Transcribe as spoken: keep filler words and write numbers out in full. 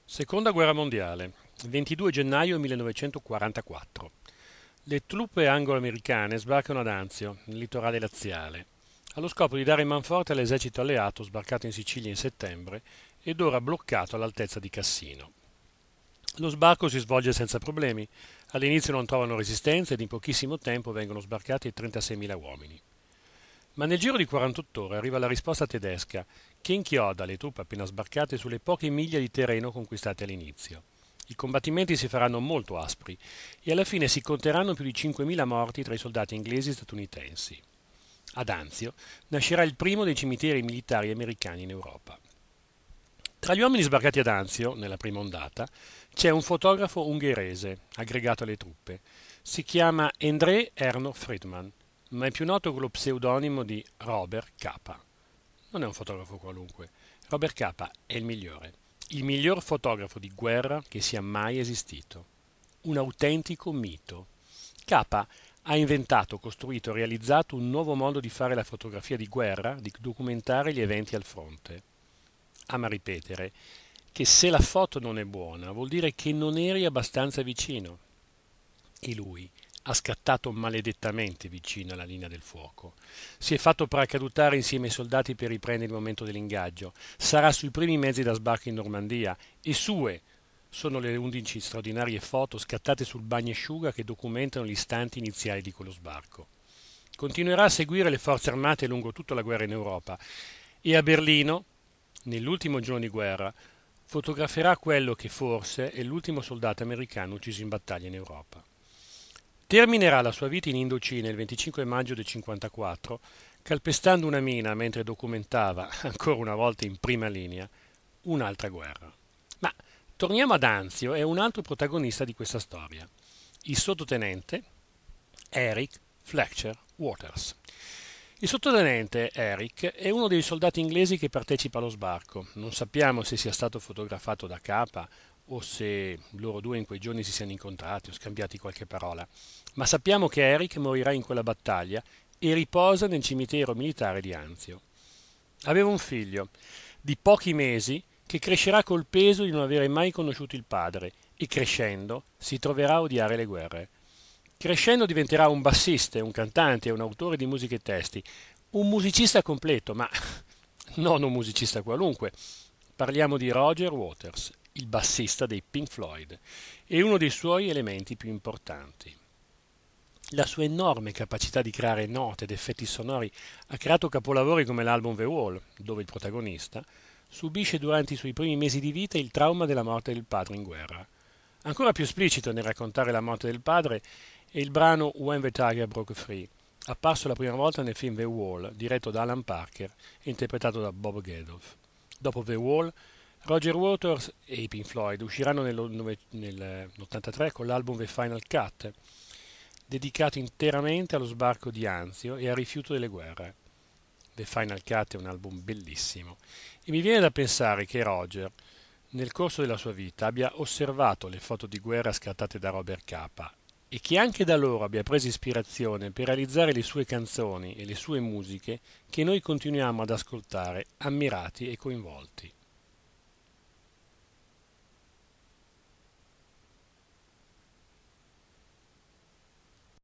Seconda guerra mondiale, ventidue gennaio millenovecentoquarantaquattro. Le truppe anglo-americane sbarcano ad Anzio, nel litorale laziale, allo scopo di dare manforte all'esercito alleato sbarcato in Sicilia in settembre ed ora bloccato all'altezza di Cassino. Lo sbarco si svolge senza problemi. All'inizio non trovano resistenza ed in pochissimo tempo vengono sbarcati trentaseimila uomini. Ma nel giro di quarantotto ore arriva la risposta tedesca, che inchioda le truppe appena sbarcate sulle poche miglia di terreno conquistate all'inizio. I combattimenti si faranno molto aspri e alla fine si conteranno più di cinquemila morti tra i soldati inglesi e statunitensi. Ad Anzio nascerà il primo dei cimiteri militari americani in Europa. Tra gli uomini sbarcati ad Anzio, nella prima ondata, c'è un fotografo ungherese, aggregato alle truppe. Si chiama Endre Erno Friedman, ma è più noto con lo pseudonimo di Robert Capa. Non è un fotografo qualunque. Robert Capa è il migliore, il miglior fotografo di guerra che sia mai esistito. Un autentico mito. Capa ha inventato, costruito e realizzato un nuovo modo di fare la fotografia di guerra, di documentare gli eventi al fronte. Ama ripetere che se la foto non è buona vuol dire che non eri abbastanza vicino. E lui ha scattato maledettamente vicino alla linea del fuoco. Si è fatto paracadutare insieme ai soldati per riprendere il momento dell'ingaggio. Sarà sui primi mezzi da sbarco in Normandia e sue sono le undici straordinarie foto scattate sul bagnasciuga che documentano gli istanti iniziali di quello sbarco. Continuerà a seguire le forze armate lungo tutta la guerra in Europa e a Berlino, nell'ultimo giorno di guerra, fotograferà quello che forse è l'ultimo soldato americano ucciso in battaglia in Europa. Terminerà la sua vita in Indocina il venticinque maggio del cinquantaquattro, calpestando una mina mentre documentava, ancora una volta in prima linea, un'altra guerra. Ma torniamo ad Anzio e un altro protagonista di questa storia, il sottotenente Eric Fletcher Waters. Il sottotenente Eric è uno dei soldati inglesi che partecipa allo sbarco. Non sappiamo se sia stato fotografato da Capa o se loro due in quei giorni si siano incontrati o scambiati qualche parola, ma sappiamo che Eric morirà in quella battaglia e riposa nel cimitero militare di Anzio. Aveva un figlio di pochi mesi che crescerà col peso di non avere mai conosciuto il padre e crescendo si troverà a odiare le guerre. Crescendo diventerà un bassista, un cantante, un autore di musiche e testi, un musicista completo, ma non un musicista qualunque. Parliamo di Roger Waters, il bassista dei Pink Floyd, e uno dei suoi elementi più importanti. La sua enorme capacità di creare note ed effetti sonori ha creato capolavori come l'album The Wall, dove il protagonista subisce durante i suoi primi mesi di vita il trauma della morte del padre in guerra. Ancora più esplicito nel raccontare la morte del padre è il brano When the Tiger Broke Free, apparso la prima volta nel film The Wall, diretto da Alan Parker e interpretato da Bob Geldof. Dopo The Wall, Roger Waters e i Pink Floyd usciranno nell'ottantatré con l'album The Final Cut, dedicato interamente allo sbarco di Anzio e al rifiuto delle guerre. The Final Cut è un album bellissimo e mi viene da pensare che Roger, nel corso della sua vita, abbia osservato le foto di guerra scattate da Robert Capa e che anche da loro abbia preso ispirazione per realizzare le sue canzoni e le sue musiche che noi continuiamo ad ascoltare ammirati e coinvolti.